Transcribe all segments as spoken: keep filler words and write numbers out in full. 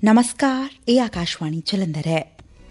ਨਮਸਕਾਰ, ਇਹ ਆਕਾਸ਼ਵਾਣੀ ਜਲੰਧਰ ਹੈ।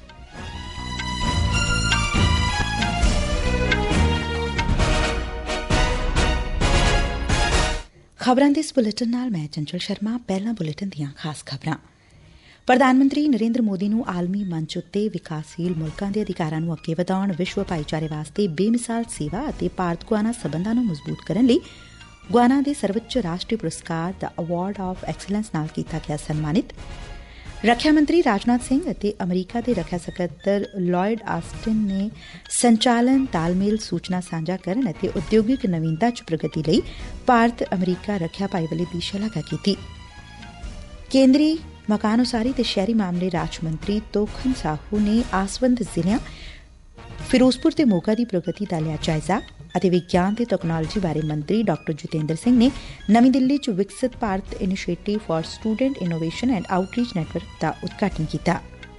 ਖਬਰਾਂ ਦੇ ਇਸ ਬੁਲੇਟਿਨ ਨਾਲ ਮੈਂ ਚੰਚਲ ਸ਼ਰਮਾ। ਪਹਿਲਾਂ ਬੁਲੇਟਿਨ ਦੀਆਂ ਖਾਸ ਖਬਰਾਂ। ਪ੍ਰਧਾਨ ਮੰਤਰੀ ਨਰੇਂਦਰ ਮੋਦੀ ਨੂੰ ਆਲਮੀ ਮੰਚ ਉੱਤੇ ਵਿਕਾਸਸ਼ੀਲ ਮੁਲਕਾਂ ਦੇ ਅਧਿਕਾਰਾਂ ਨੂੰ ਅੱਗੇ ਵਧਾਉਣ, ਵਿਸ਼ਵ ਭਾਈਚਾਰੇ ਵਾਸਤੇ ਬੇਮਿਸਾਲ ਸੇਵਾ ਅਤੇ ਭਾਰਤ ਗੁਆਨਾ ਸਬੰਧਾਂ ਨੂੰ ਮਜ਼ਬੂਤ ਕਰਨ ਲਈ ਗੁਆਨਾ ਦੇ ਸਰਵਉੱਚ ਰਾਸ਼ਟਰੀ ਪੁਰਸਕਾਰ ਦਾ ਅਵਾਰਡ ਆਫ ਐਕਸੀਲੈਂਸ ਨਾਲ ਕੀਤਾ ਗਿਆ ਸਨਮਾਨਿਤ। ਰੱਖਿਆ ਮੰਤਰੀ ਰਾਜਨਾਥ ਸਿੰਘ ਅਤੇ ਅਮਰੀਕਾ ਦੇ ਰੱਖਿਆ ਸਕੱਤਰ ਲੋਇਡ ਆਸਟਿਨ ਨੇ ਸੰਚਾਲਨ, ਤਾਲਮੇਲ, ਸੂਚਨਾ ਸਾਂਝਾ ਕਰਨ ਅਤੇ ਉਦਯੋਗਿਕ ਨਵੀਨਤਾ ਚ ਪ੍ਰਗਤੀ ਲਈ ਭਾਰਤ ਅਮਰੀਕਾ ਰੱਖਿਆ ਭਾਈਵਾਲੀ ਦੀ ਸ਼ਲਾਘਾ ਕੀਤੀ। ਕੇਂਦਰੀ ਮਕਾਨ ਉਸਾਰੀ ਤੇ ਸ਼ਹਿਰੀ ਮਾਮਲੇ ਰਾਜ ਮੰਤਰੀ ਤੋਖਮ ਸਾਹੂ ਨੇ ਆਸਵੰਦ ਜ਼ਿਲ੍ਹਿਆਂ ਫਿਰੋਜ਼ਪੁਰ ਤੇ ਮੋਗਾ ਦੀ ਪ੍ਰਗਤੀ ਦਾ ਲਿਆ ਜਾਇਜ਼ਾ ਅਤੇ ਵਿਗਿਆਨ ਤੇ ਤਕਨਾਲੋਜੀ ਬਾਰੇ ਮੰਤਰੀ ਡਾ ਜਤਿੰਦਰ ਸਿੰਘ ਨੇ ਨਵੀਂ ਦਿੱਲੀ ਚ Viksit Bharat initiative for student innovation and outreach network ਦਾ ਉਦਘਾਟਨ ਕੀਤਾ।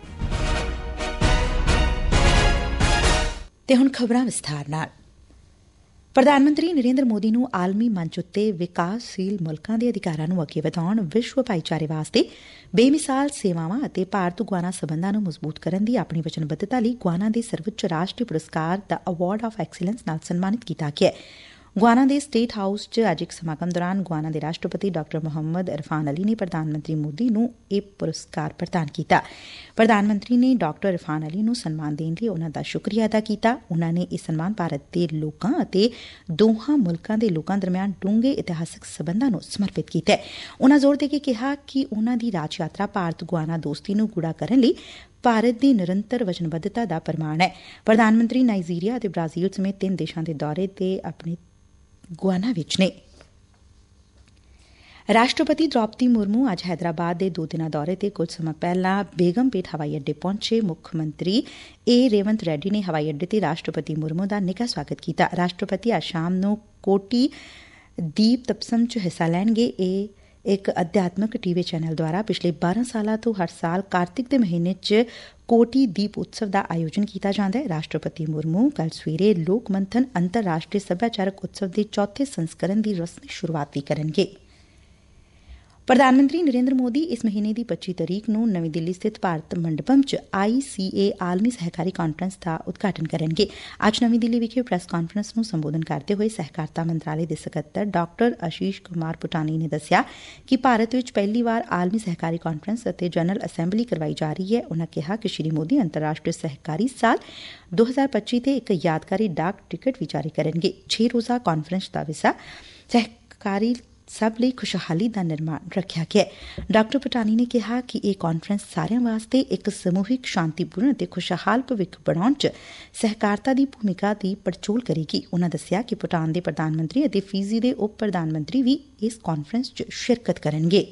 ਤੇ ਹੁਣ ਖਬਰਾਂ ਵਿਸਥਾਰ ਨਾਲ। ਪ੍ਰਧਾਨ ਮੰਤਰੀ ਨਰੇਂਦਰ ਮੋਦੀ ਨੂੰ ਆਲਮੀ ਮੰਚ ਉੱਤੇ ਵਿਕਾਸਸ਼ੀਲ ਮੁਲਕਾਂ ਦੇ ਅਧਿਕਾਰਾਂ ਨੂੰ ਅੱਗੇ ਵਧਾਉਣ, ਵਿਸ਼ਵ ਭਾਈਚਾਰੇ ਵਾਸਤੇ ਬੇਮਿਸਾਲ ਸੇਵਾਵਾਂ ਅਤੇ ਭਾਰਤ ਗੁਆਨਾ ਸਬੰਧਾਂ ਨੂੰ ਮਜ਼ਬੂਤ ਕਰਨ ਦੀ ਆਪਣੀ ਵਚਨਬੱਧਤਾ ਲਈ ਗੁਆਨਾ ਦੇ ਸਰਵਉੱਚ ਰਾਸ਼ਟਰੀ ਪੁਰਸਕਾਰ ਦਾ ਅਵਾਰਡ ਆਫ ਐਕਸੀਲੈਂਸ ਨਾਲ ਸਨਮਾਨਿਤ ਕੀਤਾ ਗਿਆ। ਗੁਆਨਾ ਦੇ ਸਟੇਟ ਹਾਊਸ ਚ ਅੱਜ ਇੱਕ ਸਮਾਗਮ ਦੌਰਾਨ ਗੁਆਨਾ ਦੇ ਰਾਸ਼ਟਰਪਤੀ ਡਾ ਮੁਹੰਮਦ ਇਰਫਾਨ ਅਲੀ ਨੇ ਪ੍ਰਧਾਨ ਮੰਤਰੀ ਮੋਦੀ ਨੂੰ ਇਹ ਪੁਰਸਕਾਰ ਪ੍ਰਦਾਨ ਕੀਤਾ। ਪ੍ਰਧਾਨ ਮੰਤਰੀ ਨੇ ਡਾ ਇਰਫਾਨ ਅਲੀ ਨੂੰ ਸਨਮਾਨ ਦੇਣ ਲਈ ਉਨੂਾਂ ਦਾ ਸ਼ੁਕਰੀਆ ਅਦਾ ਕੀਤਾ। ਉਨੂਾਂ ਨੇ ਇਹ ਸਨਮਾਨ ਭਾਰਤ ਦੇ ਲੋਕਾਂ ਅਤੇ ਦੋਹਾਂ ਮੁਲਕਾਂ ਦੇ ਲੋਕਾਂ ਦਰਮਿਆਨ ਡੂੰਘੇ ਇਤਿਹਾਸਕ ਸਬੰਧਾਂ ਨੂੰ ਸਮਰਪਿਤ ਕੀਤਾ। ਉਨੂਾਂ ਜ਼ੋਰ ਦੇ ਕੇ ਕਿਹਾ ਕਿ ਉਨੂਾਂ ਦੀ ਰਾਜ ਯਾਤਰਾ ਭਾਰਤ ਗੁਆਨਾ ਦੋਸਤੀ ਨੂੰ ਗੂੜਾ ਕਰਨ ਲਈ ਭਾਰਤ ਦੀ ਨਿਰੰਤਰ ਵਚਨਬੱਧਤਾ ਦਾ ਪ੍ਰਮਾਣ ਹੈ। ਪ੍ਰਧਾਨ ਮੰਤਰੀ ਨਾਈਜੀਰੀਆ ਅਤੇ ਬ੍ਰਾਜ਼ੀਲ ਸਮੇਤ ਤਿੰਨ ਦੇਸ਼ਾਂ ਦੇ ਦੌਰੇ ਤੇ ਆਪਣੇ ਗੁਆਨਾ ਵਿੱਚ ਨੇ। ਰਾਸ਼ਟਰਪਤੀ ਦ੍ਰੌਪਦੀ ਮੁਰਮੂ ਅੱਜ ਹੈਦਰਾਬਾਦ ਦੇ ਦੋ ਦਿਨਾਂ ਦੌਰੇ ਤੇ ਕੁਝ ਸਮਾਂ ਪਹਿਲਾਂ ਬੇਗਮਪੇਟ ਹਵਾਈ ਅੱਡੇ ਪਹੁੰਚੇ। ਮੁੱਖ ਮੰਤਰੀ ਏ ਰੇਵੰਤ ਰੈਡੀ ਨੇ ਹਵਾਈ ਅੱਡੇ ਤੇ ਰਾਸ਼ਟਰਪਤੀ ਮੁਰਮੂ ਦਾ ਨਿੱਘਾ ਸਵਾਗਤ ਕੀਤਾ। ਰਾਸ਼ਟਰਪਤੀ ਅੱਜ ਸ਼ਾਮ ਨੂੰ ਕੋਟੀ ਦੀਪ ਤਪਸਮ ਚ ਹਿੱਸਾ ਲੈਣਗੇ। ਇਹ ਇੱਕ ਅਧਿਆਤਮਕ ਟੀਵੀ ਚੈਨਲ ਦੁਆਰਾ ਪਿਛਲੇ ਬਾਰਾਂ ਸਾਲਾਂ ਤੋਂ ਹਰ ਸਾਲ ਕਾਰਤਿਕ ਦੇ ਮਹੀਨੇ ਚ ਕੋਟੀ ਦੀਪ ਉਤਸਵ ਦਾ ਆਯੋਜਨ ਕੀਤਾ ਜਾਂਦਾ ਹੈ। ਰਾਸ਼ਟਰਪਤੀ ਮੁਰਮੂ ਕੱਲ ਸਵੇਰੇ ਲੋਕ ਮੰਥਨ ਅੰਤਰਰਾਸ਼ਟਰੀ ਸੱਭਿਆਚਾਰਕ ਉਤਸਵ ਦੇ ਚੌਥੇ ਸੰਸਕਰਨ ਦੀ ਰਸਮੀ ਸ਼ੁਰੂਆਤ ਵੀ ਕਰਨਗੇ। ਪ੍ਰਧਾਨ ਮੰਤਰੀ ਨਰੇਂਦਰ ਮੋਦੀ ਇਸ ਮਹੀਨੇ ਦੀ ਪੱਚੀ ਤਰੀਕ ਨੂੰ ਨਵੀਂ ਦਿੱਲੀ ਸਥਿਤ ਭਾਰਤ ਮੰਡਪਮ ਚ ਆਈ ਸੀ ਏ ਆਲਮੀ ਸਹਿਕਾਰੀ ਕਾਨਫਰੰਸ ਦਾ ਉਦਘਾਟਨ ਕਰਨਗੇ। ਅੱਜ ਨਵੀਂ ਦਿੱਲੀ ਵਿਖੇ ਪ੍ਰੈਸ ਕਾਨਫਰੰਸ ਨੂੰ ਸੰਬੋਧਨ ਕਰਦੇ ਹੋਏ ਸਹਿਕਾਰਤਾ ਮੰਤਰਾਲੇ ਦੇ ਸਕੱਤਰ ਡਾ ਆਸ਼ੀਸ਼ ਕੁਮਾਰ ਪੁਟਾਨੀ ਨੇ ਦੱਸਿਆ ਕਿ ਭਾਰਤ ਵਿੱਚ ਪਹਿਲੀ ਵਾਰ ਆਲਮੀ ਸਹਿਕਾਰੀ ਕਾਨਫਰੰਸ ਅਤੇ ਜਨਰਲ ਅਸੈਂਬਲੀ ਕਰਵਾਈ ਜਾ ਰਹੀ ਹੈ। ਉਨੂਾਂ ਕਿਹਾ ਕਿ ਸ੍ਰੀ ਮੋਦੀ ਅੰਤਰਰਾਸ਼ਟਰੀ ਸਹਿਕਾਰੀ ਸਾਲ ਦੋ ਹਜ਼ਾਰ ਪੱਚੀ ਤੇ ਇੱਕ ਯਾਦਗਾਰੀ ਡਾਕ ਟਿਕਟ ਵੀ ਜਾਰੀ ਕਰਨਗੇ। ਛੇ ਰੋਜ਼ਾ ਕਾਨਫਰੰਸ ਦਾ ਵਿਸ਼ਾ ਸਹਿਕਾਰੀ ਸਭ ਲਈ ਖੁਸ਼ਹਾਲੀ ਦਾ ਨਿਰਮਾਣ ਰੱਖਿਆ ਗਿਆ। ਡਾ ਪਟਾਨੀ ਨੇ ਕਿਹਾ ਕਿ ਇਹ ਕਾਨਫਰੰਸ ਸਾਰਿਆਂ ਵਾਸਤੇ ਇੱਕ ਸਮੂਹਿਕ, ਸ਼ਾਂਤੀਪੂਰਨ ਅਤੇ ਖੁਸ਼ਹਾਲ ਭਵਿੱਖ ਬਣਾਉਣ ਚ ਸਹਿਕਾਰਤਾ ਦੀ ਭੂਮਿਕਾ ਦੀ ਪੜਚੋਲ ਕਰੇਗੀ। ਉਨੂਾਂ ਦੱਸਿਆ ਕਿ ਭੂਟਾਨ ਦੇ ਪ੍ਰਧਾਨ ਮੰਤਰੀ ਅਤੇ ਫਿਜੀ ਦੇ ਉਪ ਪ੍ਰਧਾਨ ਮੰਤਰੀ ਵੀ ਇਸ ਕਾਨਫਰੰਸ ਚ ਸ਼ਿਰਕਤ ਕਰਨਗੇ।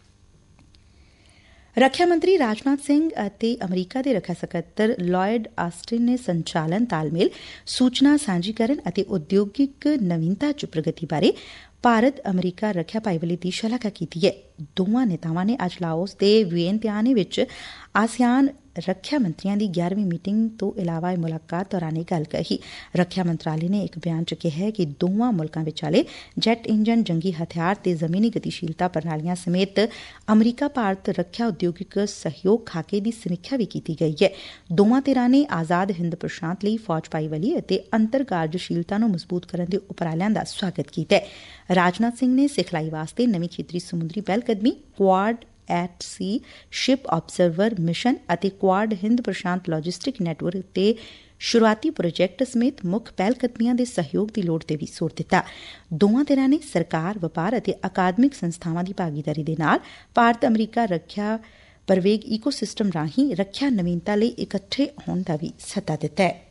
ਰੱਖਿਆ ਮੰਤਰੀ ਰਾਜਨਾਥ ਸਿੰਘ ਅਤੇ ਅਮਰੀਕਾ ਦੇ ਰੱਖਿਆ ਸਕੱਤਰ ਲੋਇਡ ਆਸਟਿਨ ਨੇ ਸੰਚਾਲਨ, ਤਾਲਮੇਲ, ਸੂਚਨਾ ਸਾਂਝੀਕਰਨ ਅਤੇ ਉਦਯੋਗਿਕ ਨਵੀਨਤਾ ਚ ਪ੍ਰਗਤੀ ਬਾਰੇ ਭਾਰਤ ਅਮਰੀਕਾ ਰੱਖਿਆ ਭਾਈਵਾਲੀ ਦੀ ਸ਼ਲਾਘਾ ਕੀਤੀ ਹੈ। ਦੋਵਾਂ ਨੇਤਾਵਾਂ ਨੇ ਅੱਜ ਲਾਓਸ ਦੇ ਵੀਅੰਤਿਆਨੇ ਵਿੱਚ ਆਸੀਆਨ ਰੱਖਿਆ ਮੰਤਰੀਆਂ ਦੀ ਗਿਆਰਵੀਂ ਮੀਟਿੰਗ ਤੋਂ ਇਲਾਵਾ ਇਹ ਮੁਲਾਕਾਤ ਦੌਰਾਨ ਇਹ ਗੱਲ ਕਹੀ। ਰੱਖਿਆ ਮੰਤਰਾਲੇ ਨੇ ਇੱਕ ਬਿਆਨ ਚ ਕਿਹਾ ਕਿ ਦੋਵਾਂ ਮੁਲਕਾਂ ਵਿਚਾਲੇ ਜੈਟ ਇੰਜਨ, ਜੰਗੀ ਹਥਿਆਰ ਤੇ ਜ਼ਮੀਨੀ ਗਤੀਸ਼ੀਲਤਾ ਪ੍ਰਣਾਲੀਆਂ ਸਮੇਤ ਅਮਰੀਕਾ ਭਾਰਤ ਰੱਖਿਆ ਉਦਯੋਗਿਕ ਸਹਿਯੋਗ ਖਾਕੇ ਦੀ ਸਮੀਖਿਆ ਵੀ ਕੀਤੀ ਗਈ ਹੈ। ਦੋਵਾਂ ਧਿਰਾਂ ਨੇ ਆਜ਼ਾਦ ਹਿੰਦ ਪ੍ਰਸ਼ਾਂਤ ਲਈ ਫੌਜ ਭਾਈਵਾਲੀ ਅਤੇ ਅੰਤਰ ਕਾਰਜਸ਼ੀਲਤਾ ਨੂੰ ਮਜ਼ਬੂਤ ਕਰਨ ਦੇ ਉਪਰਾਲਿਆਂ ਦਾ ਸਵਾਗਤ ਕੀਤਾ ਹੈ। ਰਾਜਨਾਥ ਸਿੰਘ ਨੇ ਸਿਖਲਾਈ ਵਾਸਤੇ ਨਵੀਂ ਖੇਤਰੀ ਸਮੁੰਦਰੀ ਪਹਿਲਕਦਮੀ, Quad at sea ship observer mission ਅਤੇ ਕੁਆਡ ਹਿੰਦ ਪ੍ਰਸ਼ਾਂਤ ਲੌਜਿਸਟਿਕ ਨੈਟਵਰਕ ਤੇ ਸ਼ੁਰੂਆਤੀ ਪ੍ਰੋਜੈਕਟ ਸਮੇਤ ਮੁੱਖ ਪਹਿਲਕਦਮੀਆਂ ਦੇ ਸਹਿਯੋਗ ਦੀ ਲੋੜ ਤੇ ਵੀ ਜ਼ੋਰ ਦਿੱਤਾ। ਦੋਵਾਂ ਧਿਰਾਂ ਨੇ ਸਰਕਾਰ, ਵਪਾਰ ਅਤੇ ਅਕਾਦਮਿਕ ਸੰਸਥਾਵਾਂ ਦੀ ਭਾਗੀਦਾਰੀ ਦੇ ਨਾਲ ਭਾਰਤ ਅਮਰੀਕਾ ਰੱਖਿਆ ਪਰਵੇਗ ਈਕੋ ਸਿਸਟਮ ਰਾਹੀਂ ਰੱਖਿਆ ਨਵੀਨਤਾ ਲਈ ਇਕੱਠੇ ਹੋਣ ਦਾ ਵੀ ਸੱਦਾ ਦਿੱਤਾ ਹੈ।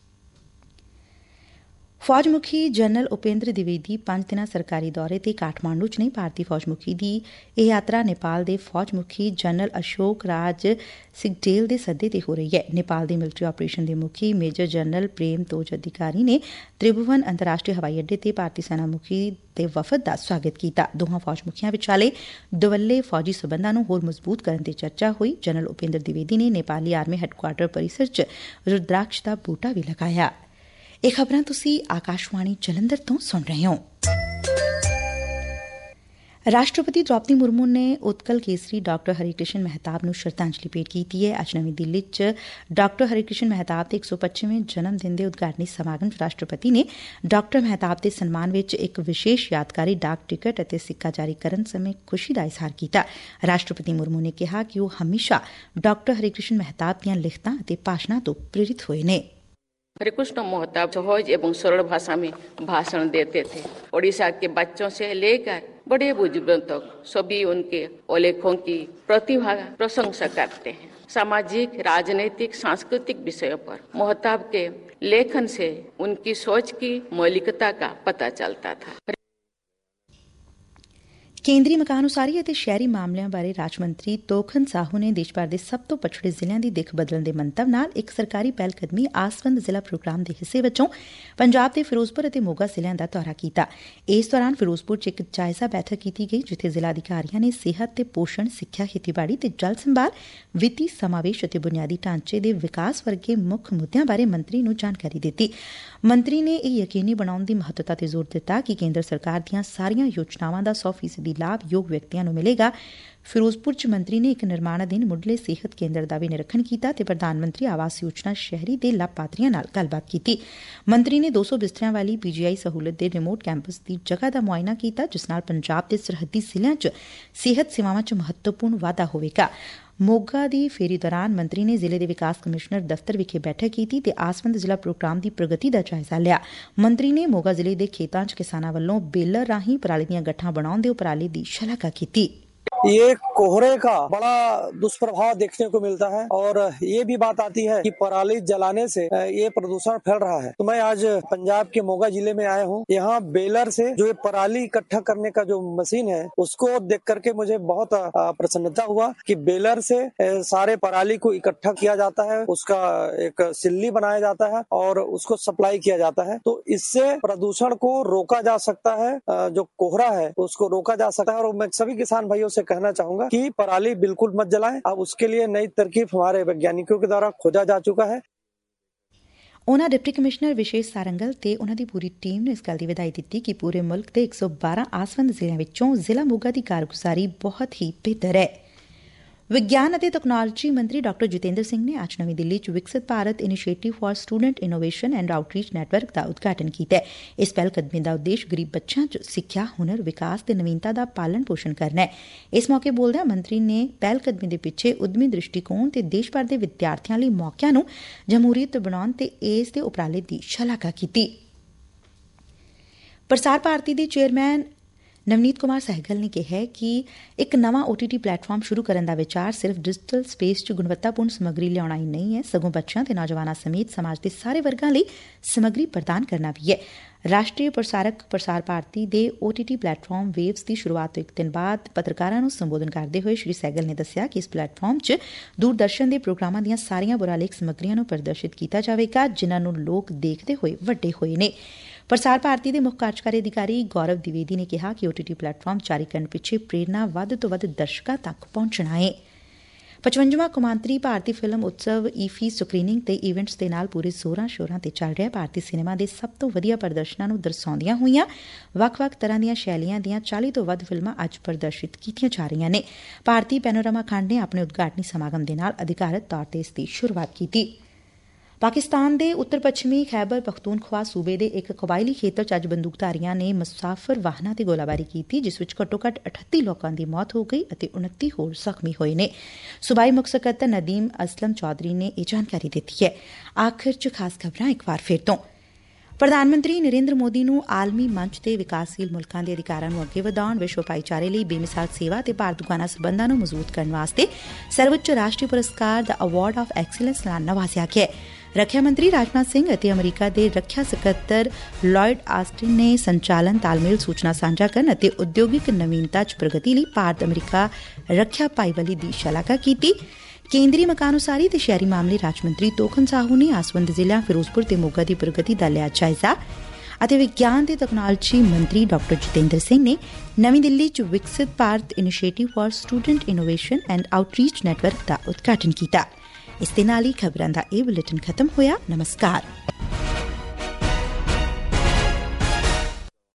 ਫੌਜ ਮੁਖੀ ਜਨਰਲ ਉਪੇਂਦਰ ਦਿਵੇਦੀ ਪੰਜ ਦਿਨਾਂ ਸਰਕਾਰੀ ਦੌਰੇ ਤੇ ਕਾਠਮਾਂਡੂ ਚ ਨੇ। ਭਾਰਤੀ ਫੌਜ ਮੁਖੀ ਦੀ ਇਹ ਯਾਤਰਾ ਨੇਪਾਲ ਦੇ ਫੌਜ ਮੁਖੀ ਜਨਰਲ ਅਸ਼ੋਕ ਰਾਜ ਸਿਗਡੇਲ ਦੇ ਸੱਦੇ ਤੇ ਹੋ ਰਹੀ ਹੈ। ਨੇਪਾਲ ਦੇ ਮਿਲਟਰੀ ਆਪਰੇਸ਼ਨ ਦੇ ਮੁਖੀ ਮੇਜਰ ਜਨਰਲ ਪ੍ਰੇਮ ਤੋਜ ਅਧਿਕਾਰੀ ਨੇ ਤ੍ਰਿਭੁਵਨ ਅੰਤਰਰਾਸ਼ਟਰੀ ਹਵਾਈ ਅੱਡੇ ਤੇ ਭਾਰਤੀ ਸੈਨਾ ਮੁਖੀ ਦੇ ਵਫਦ ਦਾ ਸਵਾਗਤ ਕੀਤਾ। ਦੋਹਾਂ ਫੌਜ ਮੁਖੀਆਂ ਵਿਚਾਲੇ ਦੁਵੱਲੇ ਫੌਜੀ ਸਬੰਧਾਂ ਨੂੰ ਹੋਰ ਮਜ਼ਬੂਤ ਕਰਨ ਤੇ ਚਰਚਾ ਹੋਈ। ਜਨਰਲ ਉਪੇਂਦਰ ਦਿਵੇਦੀ ਨੇ ਨੇਪਾਲੀ ਆਰਮੀ ਹੈਡਕੁਆਟਰ ਪਰਿਸਰ ਚ ਰੁਦਰਾਕਸ਼ ਦਾ ਬੂਟਾ ਵੀ ਲਗਾਇਆ। ਇਹ ਖਬਰਾਂ ਤੁਸੀਂ ਆਕਾਸ਼ਵਾਣੀ ਜਲੰਧਰ ਤੋਂ ਸੁਣ ਰਹੇ ਹੋ। ਰਾਸ਼ਟਰਪਤੀ ਦ੍ਰੌਪਦੀ ਮੁਰਮੂ ਨੇ ਉਤਕਲ ਕੇਸਰੀ ਡਾਕਟਰ ਹਰੀਕ੍ਰਿਸ਼ਨ ਮਹਿਤਾਬ ਨੂੰ ਸ਼ਰਧਾਂਜਲੀ ਭੇਟ ਕੀਤੀ ਹੈ। ਅੱਜ ਨਵੀਂ ਦਿੱਲੀ ਚ ਡਾਕਟਰ ਹਰੀਕ੍ਰਿਸ਼ਨ ਮਹਿਤਾਬ ਦੇ ਇੱਕ ਸੌ ਪੱਚੀਵੇਂ ਜਨਮ ਦਿਨ ਦੇ ਉਦਘਾਟਨੀ ਸਮਾਗਮ ਚ ਰਾਸ਼ਟਰਪਤੀ ਨੇ ਡਾਕਟਰ ਮਹਿਤਾਬ ਦੇ ਸਨਮਾਨ ਵਿੱਚ ਇੱਕ ਵਿਸ਼ੇਸ਼ ਯਾਦਗਾਰੀ ਡਾਕ ਟਿਕਟ ਅਤੇ ਸਿੱਕਾ ਜਾਰੀ ਕਰਨ ਸਮੇਂ ਖੁਸ਼ੀ ਦਾ ਇਜ਼ਹਾਰ ਕੀਤਾ। ਰਾਸ਼ਟਰਪਤੀ ਮੁਰਮੂ ਨੇ ਕਿਹਾ ਕਿ ਉਹ ਹਮੇਸ਼ਾ ਡਾਕਟਰ ਹਰੀਕ੍ਰਿਸ਼ਨ ਮਹਿਤਾਬ ਦੀਆਂ ਲਿਖਤਾਂ ਅਤੇ ਭਾਸ਼ਣਾਂ ਤੋਂ ਪ੍ਰੇਰਿਤ ਹੋਏ ਨੇ। हरिकृष्ण मेहताब सहज एवं सरल भाषा में भाषण देते थे। ओडिशा के बच्चों से लेकर बड़े बुजुर्गों तक सभी उनके उल्लेखों की प्रतिभा प्रशंसा करते हैं। सामाजिक, राजनीतिक, सांस्कृतिक विषयों पर मेहताब के लेखन से उनकी सोच की मौलिकता का पता चलता था। ਕੇਂਦਰੀ ਮਕਾਨ ਉਸਾਰੀ ਅਤੇ ਸ਼ਹਿਰੀ ਮਾਮਲਿਆਂ ਬਾਰੇ ਰਾਜ ਮੰਤਰੀ ਤੋਖਨ ਸਾਹੂ ਨੇ ਦੇਸ਼ ਭਰ ਦੇ ਸਭ ਤੋਂ ਪਛੜੇ ਜ਼ਿਲ੍ਹਿਆਂ ਦੀ ਦਿੱਖ ਬਦਲਣ ਦੇ ਮੰਤਵ ਨਾਲ ਇੱਕ ਸਰਕਾਰੀ ਪਹਿਲਕਦਮੀ ਆਸਵੰਦ ਜ਼ਿਲ੍ਹਾ ਪ੍ਰੋਗਰਾਮ ਦੇ ਹਿੱਸੇ ਵਜੋਂ ਪੰਜਾਬ ਦੇ ਫਿਰੋਜ਼ਪੁਰ ਅਤੇ ਮੋਗਾ ਜ਼ਿਲ੍ਹਿਆਂ ਦਾ ਦੌਰਾ ਕੀਤਾ। ਇਸ ਦੌਰਾਨ ਫਿਰੋਜ਼ਪੁਰ ਚ ਇੱਕ ਜਾਇਜ਼ਾ ਬੈਠਕ ਕੀਤੀ ਗਈ ਜਿੱਥੇ ਜ਼ਿਲ੍ਹਾ ਅਧਿਕਾਰੀਆਂ ਨੇ ਸਿਹਤ ਤੇ ਪੋਸ਼ਣ, ਸਿੱਖਿਆ, ਖੇਤੀਬਾੜੀ ਤੇ ਜਲ ਸੰਭਾਲ, ਵਿੱਤੀ ਸਮਾਵੇਸ਼ ਅਤੇ ਬੁਨਿਆਦੀ ਢਾਂਚੇ ਦੇ ਵਿਕਾਸ ਵਰਗੇ ਮੁੱਖ ਮੁੱਦਿਆਂ ਬਾਰੇ ਮੰਤਰੀ ਨੂੰ ਜਾਣਕਾਰੀ ਦਿੱਤੀ। ਮੰਤਰੀ ਨੇ ਇਹ ਯਕੀਨੀ ਬਣਾਉਣ ਦੀ ਮਹੱਤਤਾ ਤੇ ਜ਼ੋਰ ਦਿੱਤਾ ਕਿ ਕੇਂਦਰ ਸਰਕਾਰ ਦੀਆਂ ਸਾਰੀਆਂ ਯੋਜਨਾਵਾਂ ਦਾ ਸੌ ਫੀਸਦੀ ਲਾਭ ਯੋਗ ਵਿਅਕਤੀਆਂ ਨੂੰ ਮਿਲੇਗਾ। ਫਿਰੋਜ਼ਪੁਰ ਚ ਮੰਤਰੀ ਨੇ ਇੱਕ ਨਿਰਮਾਣ ਅਧੀਨ ਮੁੱਢਲੇ ਸਿਹਤ ਕੇਂਦਰ ਦਾ ਵੀ ਨਿਰੀਖਣ ਕੀਤਾ ਤੇ ਪ੍ਰਧਾਨ ਮੰਤਰੀ ਆਵਾਸ ਯੋਜਨਾ ਸ਼ਹਿਰੀ ਦੇ ਲਾਭਪਾਤਰੀਆਂ ਨਾਲ ਗੱਲਬਾਤ ਕੀਤੀ। ਮੰਤਰੀ ਨੇ ਦੋ ਸੌ ਬਿਸਤਰਿਆਂ ਵਾਲੀ ਪੀਜੀਆਈ ਸਹੂਲਤ ਦੇ ਰਿਮੋਟ ਕੈਂਪਸ ਦੀ ਜਗ੍ਹਾ ਦਾ ਮੁਆਇਨਾ ਕੀਤਾ ਜਿਸ ਨਾਲ ਪੰਜਾਬ ਦੇ ਸਰਹੱਦੀ ਜ਼ਿਲ੍ਹਿਆਂ ਚ ਸਿਹਤ ਸੇਵਾਵਾਂ ਚ ਮਹੱਤਵਪੂਰਨ ਵਾਧਾ ਹੋਵੇਗਾ। ਮੋਗਾ ਦੀ ਫੇਰੀ ਦੌਰਾਨ ਮੰਤਰੀ ਨੇ ਜ਼ਿਲ੍ਹੇ ਦੇ ਵਿਕਾਸ ਕਮਿਸ਼ਨਰ ਦਫ਼ਤਰ ਵਿਖੇ ਬੈਠਕ ਕੀਤੀ ਤੇ ਆਸਵੰਦ ਜ਼ਿਲ੍ਹਾ ਪ੍ਰੋਗਰਾਮ ਦੀ ਪ੍ਰਗਤੀ ਦਾ ਜਾਇਜ਼ਾ ਲਿਆ। ਮੰਤਰੀ ਨੇ ਮੋਗਾ ਜ਼ਿਲ੍ਹੇ ਦੇ ਖੇਤਾਂ ਚ ਕਿਸਾਨਾਂ ਵੱਲੋਂ ਬੇਲਰ ਰਾਹੀਂ ਪਰਾਲੀ ਦੀਆਂ ਗੱਠਾਂ ਬਣਾਉਣ ਦੇ ਉਪਰਾਲੇ ਦੀ ਸ਼ਲਾਘਾ ਕੀਤੀ। ये कोहरे का बड़ा दुष्प्रभाव देखने को मिलता है और ये भी बात आती है कि पराली जलाने से ये प्रदूषण फैल रहा है। तो मैं आज पंजाब के मोगा जिले में आया हूँ। यहाँ बेलर से जो ये पराली इकट्ठा करने का जो मशीन है उसको देख करके मुझे बहुत प्रसन्नता हुआ कि बेलर से सारे पराली को इकट्ठा किया जाता है, उसका एक सिल्ली बनाया जाता है और उसको सप्लाई किया जाता है। तो इससे प्रदूषण को रोका जा सकता है, जो कोहरा है उसको रोका जा सकता है। और मैं सभी किसान भाइयों से कहना चाहूंगा कि पराली बिल्कुल मत जलाएं। अब उसके लिए नई तरकीब हमारे वैज्ञानिकों के द्वारा खोजा जा चुका है। ਉਨ੍ਹਾਂ ਡਿਪਟੀ ਕਮਿਸ਼ਨਰ ਵਿਸ਼ੇਸ਼ ਸਾਰੰਗਲ ਤੇ ਉਨ੍ਹਾਂ ਦੀ ਪੂਰੀ ਟੀਮ ਨੂੰ ਇਸ ਗੱਲ ਦੀ ਵਧਾਈ ਦਿੱਤੀ ਕਿ ਪੂਰੇ ਮੁਲਕ ਦੇ ਇੱਕ ਸੌ ਬਾਰਾਂ ਆਸਵੰਦ ਜ਼ਿਲ੍ਹਿਆਂ ਵਿੱਚੋਂ ਜ਼ਿਲ੍ਹਾ ਮੋਗਾ ਦੀ ਕਾਰਗੁਜ਼ਾਰੀ ਬਹੁਤ ਹੀ ਬਿਹਤਰ ਹੈ। ਵਿਗਿਆਨ ਅਤੇ ਤਕਨਾਲੋਜੀ ਮੰਤਰੀ ਡਾ ਜਿਤੇਂਦਰ ਸਿੰਘ ਨੇ ਅੱਜ ਨਵੀਂ ਦਿੱਲੀ ਚ Viksit Bharat initiative for student innovation and outreach network ਦਾ ਉਦਘਾਟਨ ਕੀਤਾ। ਇਸ ਪਹਿਲਕਦਮੀ ਦਾ ਉਦੇਸ਼ ਗਰੀਬ ਬੱਚਿਆਂ ਚ ਸਿੱਖਿਆ, ਹੁਨਰ, ਵਿਕਾਸ ਤੇ ਨਵੀਨਤਾ ਦਾ ਪਾਲਣ ਪੋਸ਼ਣ ਕਰਨਾ ਹੈ। ਇਸ ਮੌਕੇ ਬੋਲਦਿਆਂ ਮੰਤਰੀ ਨੇ ਪਹਿਲਕਦਮੀ ਦੇ ਪਿੱਛੇ ਉਦਮੀ ਦ੍ਰਿਸ਼ਟੀਕੋਣ ਤੇ ਦੇਸ਼ ਭਰ ਦੇ ਵਿਦਿਆਰਥੀਆਂ ਲਈ ਮੌਕਿਆਂ ਨੂੰ ਜਮਹੂਰੀਅਤ ਬਣਾਉਣ ਤੇ ਇਸ ਦੇ ਉਪਰਾਲੇ ਦੀ ਸ਼ਲਾਘਾ ਕੀਤੀ। ਪ੍ਰਸਾਰ ਭਾਰਤੀ ਦੇ ਚੇਅਰਮੈਨ ਨਵਨੀਤ ਕੁਮਾਰ ਸਹਿਗਲ ਨੇ ਕਿਹਾ ਕਿ ਇੱਕ ਨਵਾਂ ਓਟੀਟੀ ਪਲੇਟਫਾਰਮ ਸ਼ੁਰੂ ਕਰਨ ਦਾ ਵਿਚਾਰ ਸਿਰਫ ਡਿਜੀਟਲ ਸਪੇਸ ਚ ਗੁਣਵੱਤਾਪੂਰਨ ਸਮੱਗਰੀ ਲਿਆਉਣਾ ਹੀ ਨਹੀਂ ਹੈ, ਸਗੋਂ ਬੱਚਿਆਂ ਤੇ ਨੌਜਵਾਨਾਂ ਸਮੇਤ ਸਮਾਜ ਦੇ ਸਾਰੇ ਵਰਗਾਂ ਲਈ ਸਮੱਗਰੀ ਪ੍ਰਦਾਨ ਕਰਨਾ ਵੀ ਹੈ। ਰਾਸ਼ਟਰੀ ਪ੍ਰਸਾਰਕ ਪ੍ਰਸਾਰ ਭਾਰਤੀ ਦੇ ਓਟੀਟੀ ਪਲੇਟਫਾਰਮ ਵੇਵਸ ਦੀ ਸ਼ੁਰੂਆਤ ਤੋਂ ਇੱਕ ਦਿਨ ਬਾਅਦ ਪੱਤਰਕਾਰਾਂ ਨੂੰ ਸੰਬੋਧਨ ਕਰਦੇ ਹੋਏ ਸ਼੍ਰੀ ਸਹਿਗਲ ਨੇ ਦੱਸਿਆ ਕਿ ਇਸ ਪਲੇਟਫਾਰਮ ਚ ਦੂਰਦਰਸ਼ਨ ਦੇ ਪ੍ਰੋਗਰਾਮਾਂ ਦੀਆਂ ਸਾਰੀਆਂ ਪੁਰਾਲੇਖ ਸਮੱਗਰੀਆਂ ਨੂੰ ਪ੍ਰਦਰਸ਼ਿਤ ਕੀਤਾ ਜਾਵੇਗਾ ਜਿਨ੍ਹਾਂ ਨੂੰ ਲੋਕ ਦੇਖਦੇ ਹੋਏ ਵੱਡੇ ਹੋਏ ਨੇ। ਪ੍ਰਸਾਰ ਭਾਰਤੀ ਦੇ ਮੁੱਖ ਕਾਰਜਕਾਰੀ ਅਧਿਕਾਰੀ ਗੌਰਵ ਦਿਵੇਦੀ ਨੇ ਕਿਹਾ ਕਿ ਓਟੀਟੀ ਪਲੇਟਫਾਰਮ ਜਾਰੀ ਕਰਨ ਪਿੱਛੇ ਪ੍ਰੇਰਨਾ ਵੱਧ ਤੋਂ ਵੱਧ ਦਰਸ਼ਕਾਂ ਤੱਕ ਪਹੁੰਚਣਾ ਹੈ। ਪਚਵੰਜਵਾਂ ਕੌਮਾਂਤਰੀ ਭਾਰਤੀ ਫਿਲਮ ਉਤਸਵ ਈਫੀ ਸਕਰੀਨਿੰਗ ਤੇ ਇਵੈਂਟਸ ਦੇ ਨਾਲ ਪੂਰੇ ਜ਼ੋਰਾਂ ਸ਼ੋਰਾਂ ਤੇ ਚੱਲ ਰਿਹਾ। ਭਾਰਤੀ ਸਿਨੇਮਾ ਦੇ ਸਭ ਤੋਂ ਵਧੀਆ ਪ੍ਰਦਰਸ਼ਨਾਂ ਨੂੰ ਦਰਸਾਉਂਦੀਆਂ ਹੋਈਆਂ ਵੱਖ-ਵੱਖ ਤਰ੍ਹਾਂ ਦੀਆਂ ਸ਼ੈਲੀਆਂ ਦੀਆਂ ਚਾਲੀ ਤੋਂ ਵੱਧ ਫਿਲਮਾਂ ਅੱਜ ਪ੍ਰਦਰਸ਼ਿਤ ਕੀਤੀਆਂ ਜਾ ਰਹੀਆਂ ਨੇ। ਭਾਰਤੀ ਪੈਨੋਰਾਮਾ ਖੰਡ ਨੇ ਆਪਣੇ ਉਦਘਾਟਨੀ ਸਮਾਗਮ ਦੇ ਨਾਲ ਅਧਿਕਾਰਤ ਤੌਰ ਤੇ ਇਸ ਦੀ ਸ਼ੁਰੂਆਤ ਕੀਤੀ। ਪਾਕਿਸਤਾਨ ਦੇ ਉੱਤਰ ਪੱਛਮੀ ਖੈਬਰ ਪਖਤੂਨਖਵਾ ਸੂਬੇ ਦੇ ਇੱਕ ਕਬਾਇਲੀ ਖੇਤਰ ਚ ਅੱਜ ਬੰਦੂਕਧਾਰੀਆਂ ਨੇ ਮੁਸਾਫਰ ਵਾਹਨਾਂ ਤੇ ਗੋਲਾਬਾਰੀ ਕੀਤੀ ਜਿਸ ਵਿੱਚ ਘੱਟੋ ਘੱਟ ਅਠੱਤੀ ਲੋਕਾਂ ਦੀ ਮੌਤ ਹੋ ਗਈ ਅਤੇ ਉਨੱਤੀ ਹੋਰ ਜ਼ਖਮੀ ਹੋਏ ਨੇ। ਸੂਬਾਈ ਮੁੱਖ ਸਕੱਤਰ ਨਦੀਮ ਅਸਲਮ ਚੌਧਰੀ ਨੇ ਇਹ ਜਾਣਕਾਰੀ ਦਿੱਤੀ ਹੈ। ਆਖਿਰ ਚ ਖਾਸ ਖਬਰਾਂ ਇੱਕ ਵਾਰ ਫਿਰ ਤੋਂ ਪ੍ਰਧਾਨ ਮੰਤਰੀ ਨਰਿੰਦਰ ਮੋਦੀ ਨੂੰ ਆਲਮੀ ਮੰਚ ਤੇ ਵਿਕਾਸਸ਼ੀਲ ਮੁਲਕਾਂ ਦੇ ਅਧਿਕਾਰਾਂ ਨੂੰ ਅੱਗੇ ਵਧਾਉਣ, ਵਿਸ਼ਵ ਭਾਈਚਾਰੇ ਲਈ ਬੇਮਿਸਾਲ ਸੇਵਾ ਤੇ ਭਾਰਤ-ਅਫਗਾਨਾ ਸਬੰਧਾਂ ਨੂੰ ਮਜ਼ਬੂਤ ਕਰਨ ਵਾਸਤੇ ਸਰਵਉੱਚ ਰਾਸ਼ਟਰੀ ਪੁਰਸਕਾਰ ਦਾ ਅਵਾਰਡ ਆਫ ਐਕਸੀਲੈਂਸ ਨਾਲ ਨਵਾਜ਼ਿਆ ਗਿਆ। ਰੱਖਿਆ ਮੰਤਰੀ ਰਾਜਨਾਥ ਸਿੰਘ ਅਤੇ ਅਮਰੀਕਾ ਦੇ ਰੱਖਿਆ ਸਕੱਤਰ ਲਾਇਡ ਆਸਟਿਨ ਨੇ ਸੰਚਾਲਨ, ਤਾਲਮੇਲ, ਸੂਚਨਾ ਸਾਂਝਾ ਕਰਨ ਅਤੇ ਉਦਯੋਗਿਕ ਨਵੀਨਤਾ ਚ ਪ੍ਰਗਤੀ ਲਈ ਭਾਰਤ ਅਮਰੀਕਾ ਰੱਖਿਆ ਭਾਈਵਾਲੀ ਦੀ ਸ਼ਲਾਘਾ ਕੀਤੀ। ਕੇਂਦਰੀ ਮਕਾਨ ਉਸਾਰੀ ਤੇ ਸ਼ਹਿਰੀ ਮਾਮਲੇ ਰਾਜ ਮੰਤਰੀ ਤੋਖਨ ਸਾਹੂ ਨੇ ਆਸਵੰਦ ਜ਼ਿਲ੍ਹਿਆਂ ਫਿਰੋਜ਼ਪੁਰ ਤੇ ਮੋਗਾ ਦੀ ਪ੍ਰਗਤੀ ਦਾ ਲਿਆ ਜਾਇਜ਼ਾ ਅਤੇ ਵਿਗਿਆਨ ਤੇ ਤਕਨਾਲੋਜੀ ਮੰਤਰੀ ਡਾ ਜਿਤੇਂਦਰ ਸਿੰਘ ਨੇ ਨਵੀਂ ਦਿੱਲੀ ਚ Viksit Bharat initiative for student innovation and outreach network ਦਾ ਉਦਘਾਟਨ ਕੀਤਾ। ਇਸ ਦੇ ਨਾਲ ਹੀ ਖਬਰਾਂ ਦਾ ਇਹ ਬੁਲੇਟਿਨ ਖਤਮ ਹੋਇਆ। ਨਮਸਕਾਰ।